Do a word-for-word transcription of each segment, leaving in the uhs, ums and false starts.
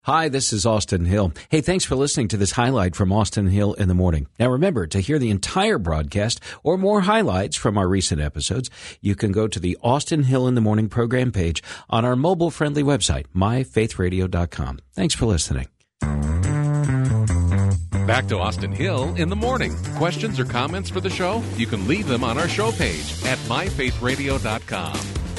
Hi, this is Austin Hill. Hey, thanks for listening to this highlight from Austin Hill in the Morning. Now remember, to hear the entire broadcast or more highlights from our recent episodes, you can go to the Austin Hill in the Morning program page on our mobile-friendly website, my faith radio dot com. Thanks for listening. Back to Austin Hill in the Morning. Questions or comments for the show? You can leave them on our show page at my faith radio dot com.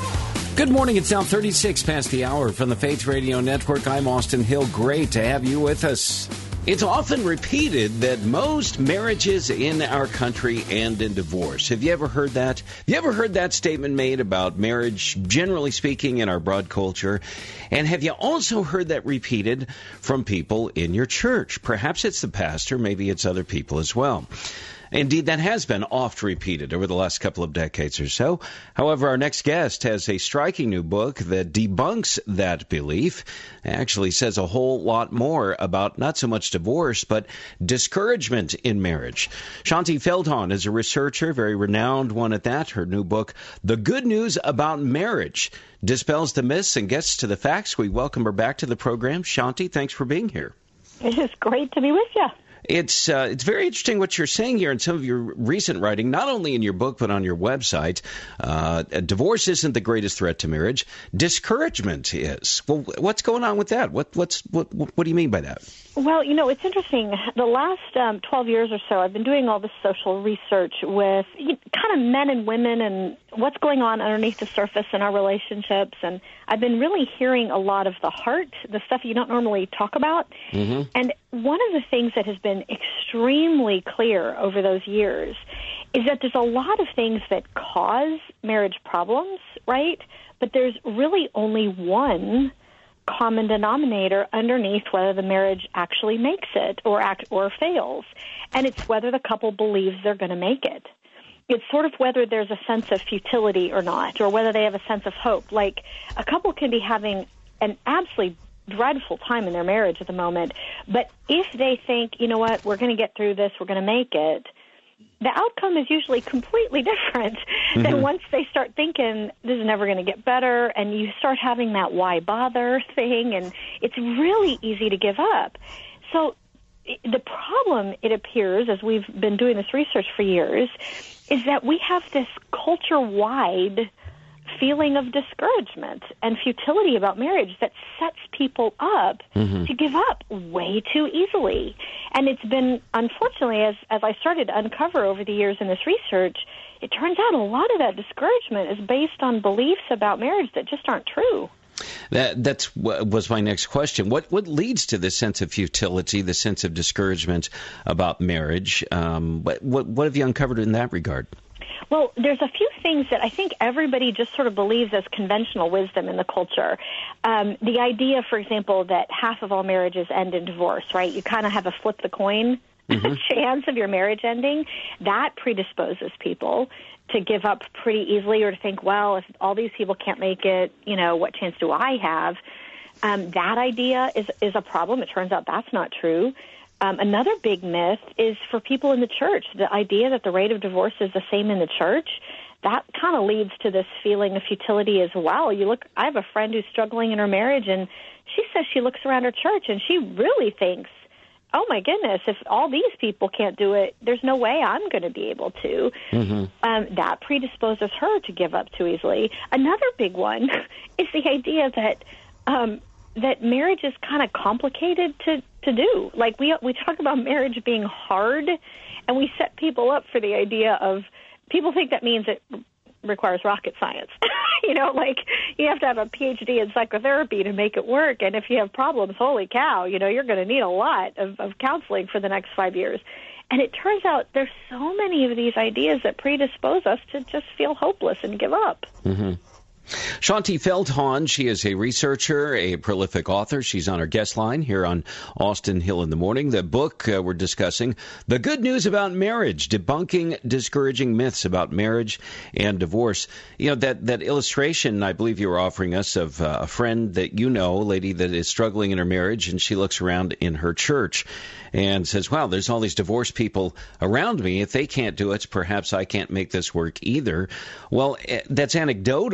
Good morning. It's now thirty-six past the hour from the Faith Radio Network. I'm Austin Hill. Great to have you with us. It's often repeated that most marriages in our country end in divorce. Have you ever heard that? Have you ever heard that statement made about marriage, generally speaking, in our broad culture? And have you also heard that repeated from people in your church? Perhaps it's the pastor, maybe it's other people as well. Indeed, that has been oft repeated over the last couple of decades or so. However, our next guest has a striking new book that debunks that belief. It actually says a whole lot more about not so much divorce, but discouragement in marriage. Shaunti Feldhahn is a researcher, very renowned one at that. Her new book, The Good News About Marriage, dispels the myths and gets to the facts. We welcome her back to the program. Shaunti, thanks for being here. It is great to be with you. It's uh, it's very interesting what you're saying here in some of your recent writing, not only in your book but on your website. Uh, divorce isn't the greatest threat to marriage. Discouragement is. Well, what's going on with that? What what's what what do you mean by that? Well, you know, it's interesting. The last um, twelve years or so, I've been doing all this social research with you know, kind of men and women and what's going on underneath the surface in our relationships. And I've been really hearing a lot of the heart, the stuff you don't normally talk about. Mm-hmm. And one of the things that has been extremely clear over those years is that there's a lot of things that cause marriage problems, right? But there's really only one common denominator underneath whether the marriage actually makes it or act or fails. And it's whether the couple believes they're going to make it. It's sort of whether there's a sense of futility or not, or whether they have a sense of hope. Like, a couple can be having an absolutely dreadful time in their marriage at the moment, but if they think, you know what, we're going to get through this, we're going to make it, the outcome is usually completely different mm-hmm. than once they start thinking this is never going to get better, and you start having that why bother thing, and it's really easy to give up. So the problem, it appears, as we've been doing this research for years, is that we have this culture-wide feeling of discouragement and futility about marriage that sets people up mm-hmm. to give up way too easily. And it's been, unfortunately, as, as I started to uncover over the years in this research, it turns out a lot of that discouragement is based on beliefs about marriage that just aren't true. That that's was my next question. What what leads to this sense of futility, the sense of discouragement about marriage? Um, what, what what have you uncovered in that regard? Well, there's a few things that I think everybody just sort of believes as conventional wisdom in the culture. Um, the idea, for example, that half of all marriages end in divorce, right? You kind of have a flip the coin mm-hmm. chance of your marriage ending. That predisposes people to give up pretty easily, or to think, well, if all these people can't make it, you know, what chance do I have? Um, that idea is, is a problem. It turns out that's not true. Um, another big myth is for people in the church, the idea that the rate of divorce is the same in the church. That kind of leads to this feeling of futility as well. You look, I have a friend who's struggling in her marriage, and she says she looks around her church and she really thinks, oh my goodness, if all these people can't do it, there's no way I'm going to be able to. Mm-hmm. Um, that predisposes her to give up too easily. Another big one is the idea that um, that marriage is kind of complicated to, to do. Like, we we talk about marriage being hard, and we set people up for the idea of, people think that means it requires rocket science. You know, like, you have to have a P H D in psychotherapy to make it work, and if you have problems, holy cow, you know, you're going to need a lot of, of counseling for the next five years. And it turns out there's so many of these ideas that predispose us to just feel hopeless and give up. Mm-hmm. Shaunti Feldhahn, she is a researcher, a prolific author. She's on our guest line here on Austin Hill in the Morning. The book uh, we're discussing, The Good News About Marriage, Debunking Discouraging Myths About Marriage and Divorce. You know, that, that illustration I believe you were offering us of uh, a friend that you know, a lady that is struggling in her marriage, and she looks around in her church and says, wow, there's all these divorced people around me. If they can't do it, perhaps I can't make this work either. Well, that's anecdotal.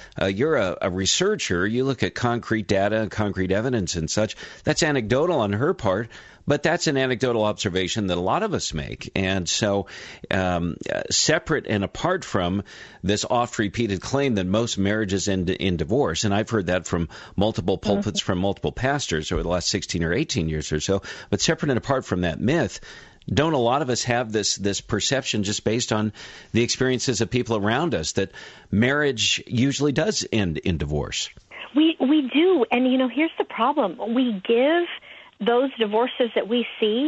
uh, you're a, a researcher. You look at concrete data and concrete evidence and such. That's anecdotal on her part. But that's an anecdotal observation that a lot of us make. And so um, uh, separate and apart from this oft-repeated claim that most marriages end in divorce, and I've heard that from multiple pulpits mm-hmm. from multiple pastors over the last sixteen or eighteen years or so, but separate and apart from that myth, don't a lot of us have this this perception just based on the experiences of people around us that marriage usually does end in divorce? We, we do. And, you know, here's the problem. We give those divorces that we see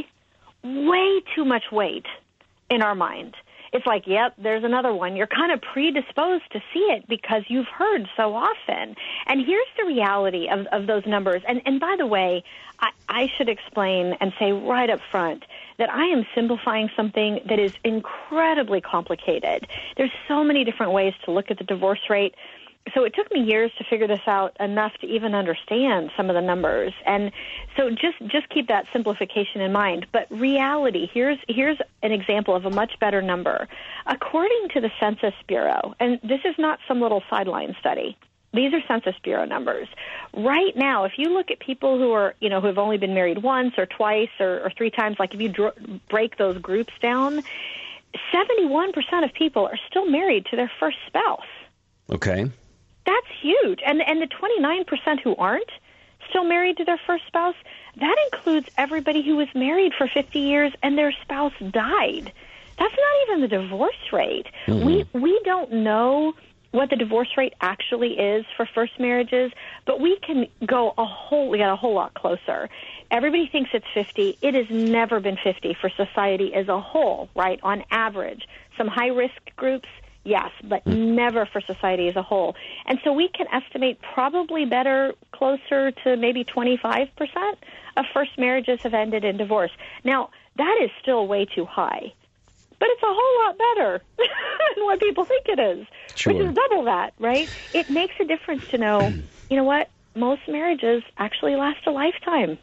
way too much weight in our mind. It's like, yep, there's another one. You're kind of predisposed to see it because you've heard so often. And here's the reality of, of those numbers. And, and by the way, I, I should explain and say right up front that I am simplifying something that is incredibly complicated. There's so many different ways to look at the divorce rate. So it took me years to figure this out enough to even understand some of the numbers. And so just, just keep that simplification in mind. But reality, here's, here's an example of a much better number. According to the Census Bureau, and this is not some little sideline study, these are Census Bureau numbers. Right now, if you look at people who are, you know, who have only been married once or twice or, or three times, like if you dr- break those groups down, seventy-one percent of people are still married to their first spouse. Okay. That's huge. And and the twenty-nine percent who aren't still married to their first spouse, that includes everybody who was married for fifty years and their spouse died. That's not even the divorce rate. Mm-hmm. We we don't know what the divorce rate actually is for first marriages, but we can go a whole we got a whole lot closer. Everybody thinks it's fifty. It has never been fifty for society as a whole, right? On average, some high-risk groups, yes, but never for society as a whole. And so we can estimate probably better, closer to maybe twenty-five percent of first marriages have ended in divorce. Now, that is still way too high, but it's a whole lot better than what people think it is, sure. which is double that, right? It makes a difference to know, you know what, most marriages actually last a lifetime.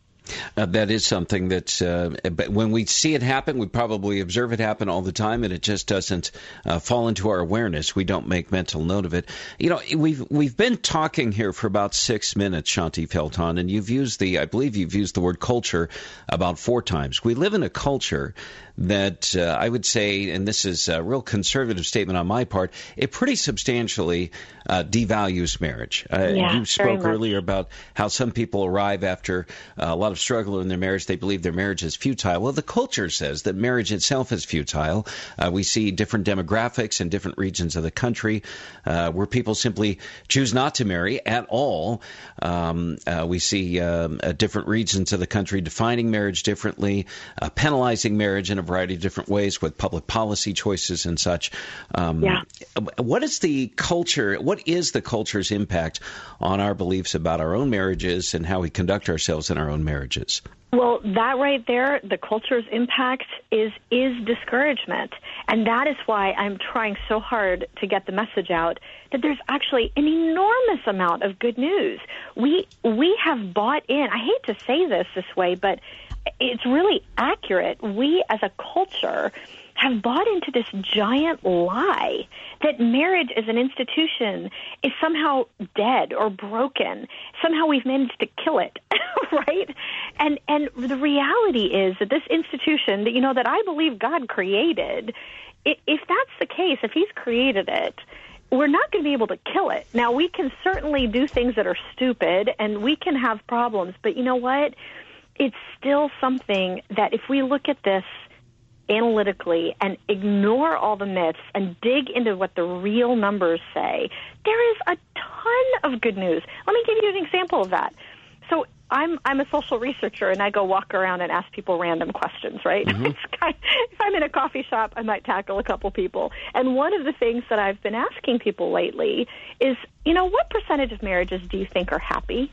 Uh, that is something that uh, when we see it happen, we probably observe it happen all the time, and it just doesn't uh, fall into our awareness. We don't make mental note of it. You know, we've we've been talking here for about six minutes, Shaunti Feldhahn, and you've used the, I believe you've used the word culture about four times. We live in a culture that uh, I would say, and this is a real conservative statement on my part, it pretty substantially uh, devalues marriage. Uh, yeah, you spoke earlier about how some people arrive after uh, a lot of struggle in their marriage. They believe their marriage is futile. Well, the culture says that marriage itself is futile. Uh, we see different demographics in different regions of the country uh, where people simply choose not to marry at all. Um, uh, we see um, uh, different regions of the country defining marriage differently, uh, penalizing marriage in a variety of different ways with public policy choices and such. Um, yeah. What is the culture? What is the culture's impact on our beliefs about our own marriages and how we conduct ourselves in our own marriages? Well, that right there, the culture's impact is is discouragement. And that is why I'm trying so hard to get the message out that there's actually an enormous amount of good news. We we have bought in. I hate to say this this way, but it's really accurate. We as a culture have bought into this giant lie that marriage as an institution is somehow dead or broken. Somehow we've managed to kill it, right? And and the reality is that this institution that, you know, that I believe God created, if that's the case, if He's created it, we're not going to be able to kill it. Now, we can certainly do things that are stupid, and we can have problems, but you know what? It's still something that if we look at this analytically and ignore all the myths and dig into what the real numbers say, there is a ton of good news. Let me give you an example of that. So I'm I'm a social researcher, and I go walk around and ask people random questions, right? Mm-hmm. It's kind of, if I'm in a coffee shop, I might tackle a couple people. And one of the things that I've been asking people lately is, you know, what percentage of marriages do you think are happy?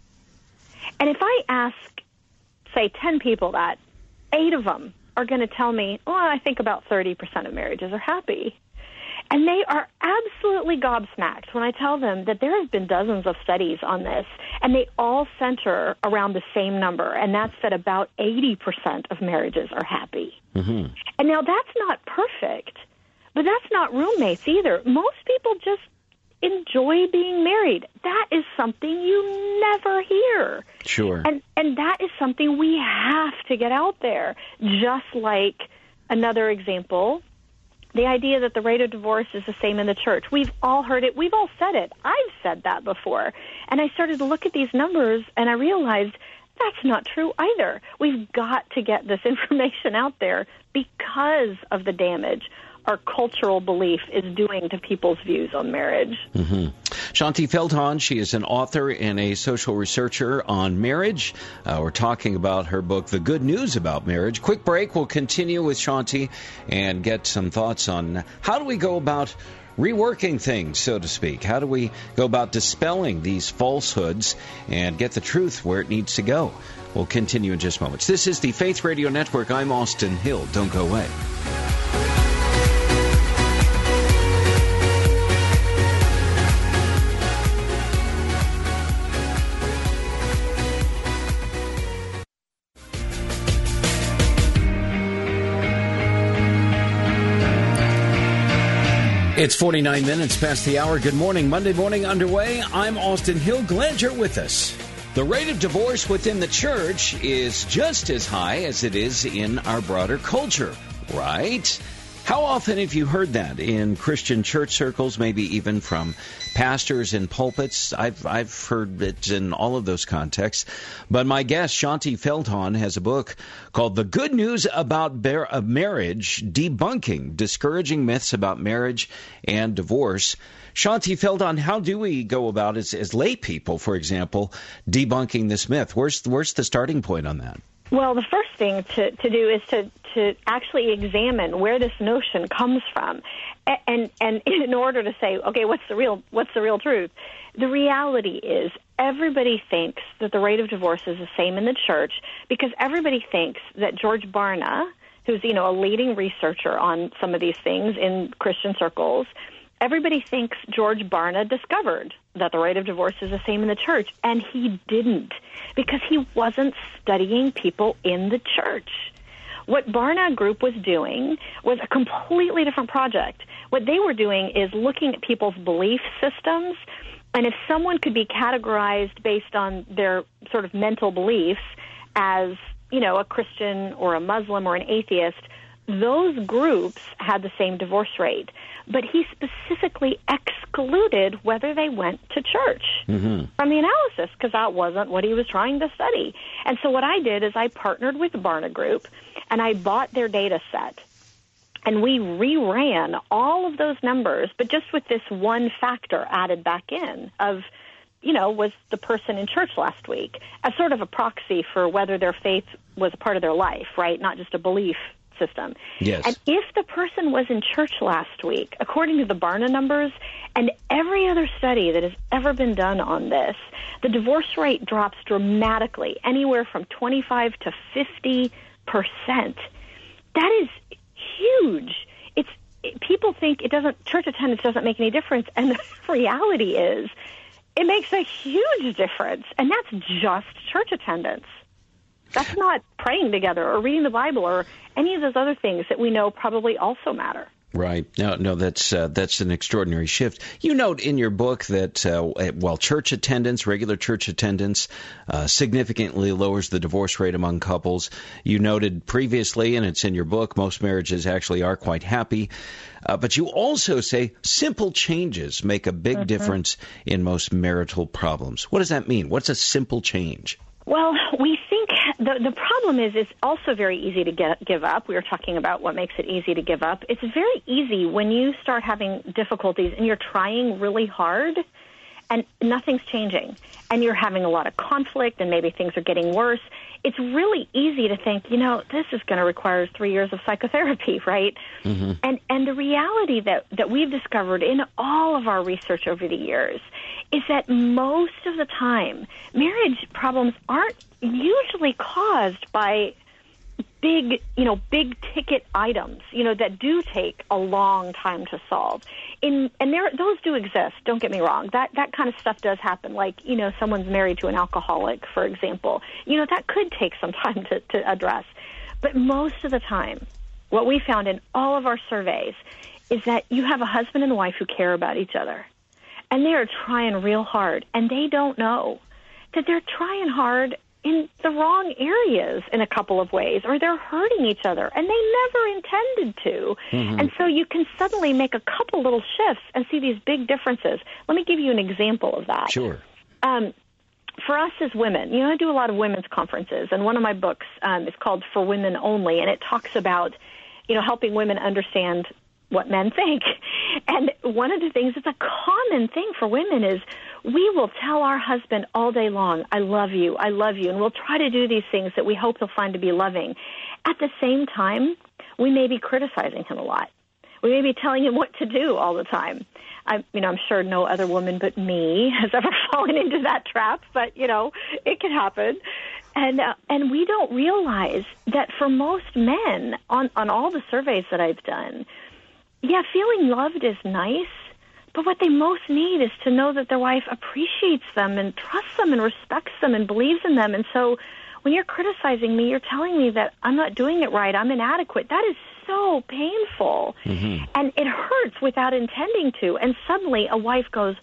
And if I ask, say, ten people that, eight of them are going to tell me, oh, I think about thirty percent of marriages are happy. And they are absolutely gobsmacked when I tell them that there have been dozens of studies on this, and they all center around the same number, and that's that about eighty percent of marriages are happy. Mm-hmm. And now that's not perfect, but that's not roommates either. Most people just enjoy being married. That is something you never hear. Sure. And and that is something we have to get out there. Just like another example, the idea that the rate of divorce is the same in the church. We've all heard it. We've all said it. I've said that before. And I started to look at these numbers, and I realized that's not true either. We've got to get this information out there because of the damage our cultural belief is doing to people's views on marriage. Mm-hmm. Shaunti Feldhahn, she is an author and a social researcher on marriage. Uh, we're talking about her book, The Good News About Marriage. Quick break. We'll continue with Shaunti and get some thoughts on how do we go about reworking things, so to speak. How do we go about dispelling these falsehoods and get the truth where it needs to go? We'll continue in just moments. This is the Faith Radio Network. I'm Austin Hill. Don't go away. It's forty-nine minutes past the hour. Good morning. Monday morning underway. I'm Austin Hill. Glad you're with us. The rate of divorce within the church is just as high as it is in our broader culture, right? How often have you heard that in Christian church circles, maybe even from pastors in pulpits? I've I've heard it in all of those contexts. But my guest, Shaunti Feldhahn, has a book called The Good News About Bar- uh, Marriage, Debunking Discouraging Myths About Marriage and Divorce. Shaunti Feldhahn, how do we go about, as, as lay people, for example, debunking this myth? Where's, where's the starting point on that? Well, the first thing to, to do is to, to actually examine where this notion comes from, and and in order to say, okay, what's the real what's the real truth? The reality is everybody thinks that the rate of divorce is the same in the church because everybody thinks that George Barna, who's you know a leading researcher on some of these things in Christian circles, everybody thinks George Barna discovered that the rate of divorce is the same in the church, and he didn't, because he wasn't studying people in the church. What Barna Group was doing was a completely different project. What they were doing is looking at people's belief systems, and if someone could be categorized based on their sort of mental beliefs as, you know, a Christian or a Muslim or an atheist, those groups had the same divorce rate. But he specifically excluded whether they went to church mm-hmm. from the analysis, because that wasn't what he was trying to study. And so what I did is I partnered with the Barna Group, and I bought their data set. And we reran all of those numbers, but just with this one factor added back in of, you know, was the person in church last week, as sort of a proxy for whether their faith was a part of their life, right, not just a belief system. Yes. And if the person was in church last week, according to the Barna numbers and every other study that has ever been done on this, the divorce rate drops dramatically, anywhere from twenty-five to fifty percent. That is huge. It's it, people think it doesn't church attendance doesn't make any difference, and the reality is it makes a huge difference, and that's just church attendance. That's not praying together or reading the Bible or any of those other things that we know probably also matter. Right. No, no, that's uh, that's an extraordinary shift. You note in your book that uh, while church attendance, regular church attendance, uh, significantly lowers the divorce rate among couples, you noted previously, and it's in your book, most marriages actually are quite happy. Uh, but you also say simple changes make a big mm-hmm. difference in most marital problems. What does that mean? What's a simple change? Well, we think the the problem is it's also very easy to get, give up. We were talking about what makes it easy to give up. It's very easy when you start having difficulties and you're trying really hard and nothing's changing and you're having a lot of conflict and maybe things are getting worse. It's really easy to think, you know, this is going to require three years of psychotherapy, right? Mm-hmm. And and the reality that, that we've discovered in all of our research over the years is that most of the time, marriage problems aren't usually caused by big, you know, big ticket items, you know, that do take a long time to solve. In and there, those do exist. Don't get me wrong. That that kind of stuff does happen. Like, you know, someone's married to an alcoholic, for example. You know, that could take some time to, to address. But most of the time, what we found in all of our surveys is that you have a husband and wife who care about each other. and they are trying real hard, and they don't know that they're trying hard in the wrong areas in a couple of ways, or they're hurting each other, and they never intended to. Mm-hmm. And so you can suddenly make a couple little shifts and see these big differences. Let me give you an example of that. Sure. Um, for us as women, you know, I do a lot of women's conferences, and one of my books um, is called For Women Only, and it talks about, you know, helping women understand what men think. And one of the things that's a common thing for women is we will tell our husband all day long, I love you, I love you, and we'll try to do these things that we hope he'll find to be loving. At the same time, we may be criticizing him a lot. We may be telling him what to do all the time. I, you know, I'm sure no other woman but me has ever fallen into that trap, but, you know, it can happen. And uh, and we don't realize that for most men, on, on all the surveys that I've done, yeah, feeling loved is nice, but what they most need is to know that their wife appreciates them and trusts them and respects them and believes in them. And so when you're criticizing me, you're telling me that I'm not doing it right, I'm inadequate. That is so painful. Mm-hmm. And it hurts without intending to. And suddenly a wife goes,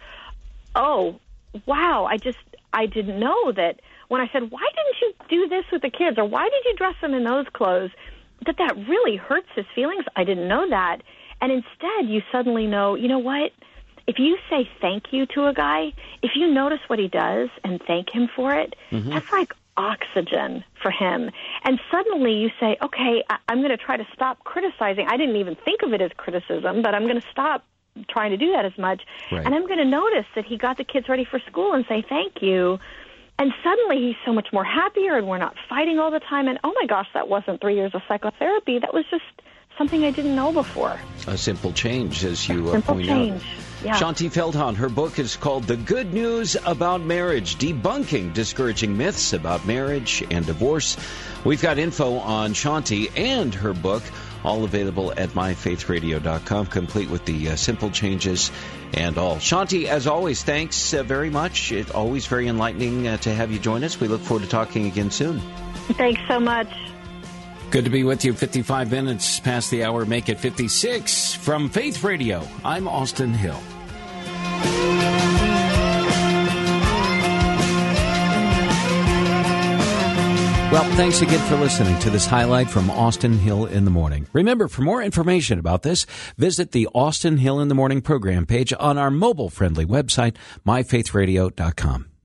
oh, wow, I just, I didn't know that when I said, why didn't you do this with the kids, or why did you dress them in those clothes, that that really hurts his feelings. I didn't know that. And instead, you suddenly know, you know what? If you say thank you to a guy, if you notice what he does and thank him for it, mm-hmm. that's like oxygen for him. And suddenly you say, okay, I- I'm going to try to stop criticizing. I didn't even think of it as criticism, but I'm going to stop trying to do that as much. Right. And I'm going to notice that he got the kids ready for school and say thank you. And suddenly he's so much more happier, and we're not fighting all the time. And, oh, my gosh, that wasn't three years of psychotherapy. That was just something I didn't know before. A simple change, as you uh, simple point change. out. Yeah. Shaunti Feldhahn, her book is called The Good News About Marriage, Debunking Discouraging Myths About Marriage and Divorce. We've got info on Shaunti and her book, all available at my faith radio dot com, complete with the uh, simple changes and all. Shaunti, as always, thanks uh, very much. It's always very enlightening uh, to have you join us. We look forward to talking again soon. Thanks so much. Good to be with you. fifty-five minutes past the hour. Make it fifty-six. From Faith Radio, I'm Austin Hill. Well, thanks again for listening to this highlight from Austin Hill in the Morning. Remember, for more information about this, visit the Austin Hill in the Morning program page on our mobile-friendly website, my faith radio dot com.